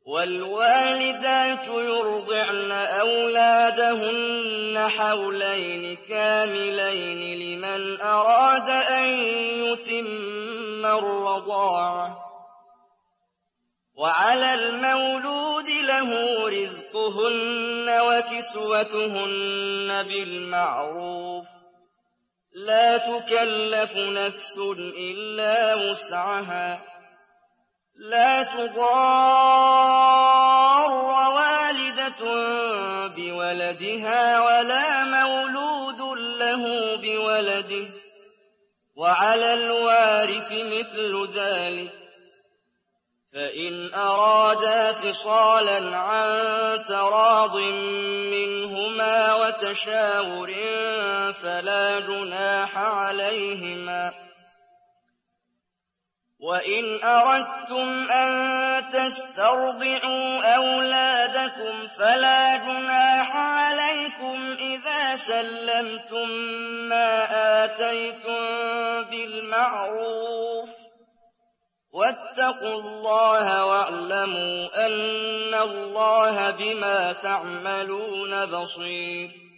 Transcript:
وَالْوَالِدَاتُ يُرْضِعْنَ أَوْلَادَهُنَّ حَوْلَيْنِ كَامِلَيْنِ لِمَنْ أَرَادَ أَن يُتِمَّ الرَّضَاعَةَ ۚ وَعَلَى الْمَوْلُودِ لَهُ رِزْقُهُنَّ وَكِسْوَتُهُنَّ بِالْمَعْرُوفِ ۚ لَا تُكَلَّفُ نَفْسٌ إِلَّا وُسْعَهَا ۚ لَا تُضَارَّ وَالِدَةٌ بِوَلَدِهَا وَلَا مَوْلُودٌ لَّهُ بِوَلَدِهِ ۚ وَعَلَى الْوَارِثِ مِثْلُ ذَٰلِكَ ۗ فَإِنْ أَرَادَا فِصَالًا عَن تَرَاضٍ مِّنْهُمَا وَتَشَاوُرٍ فَلَا جُنَاحَ عَلَيْهِمَا ۗ وَإِنْ أَرَدتُّمْ أَن تَسْتَرْضِعُوا أَوْلَادَكُمْ فَلَا جُنَاحَ عَلَيْكُمْ إِذَا سَلَّمْتُم مَّا آتَيْتُم بِالْمَعْرُوفِ ۗ وَاتَّقُوا اللَّهَ وَاعْلَمُوا أَنَّ اللَّهَ بِمَا تَعْمَلُونَ بَصِيرٌ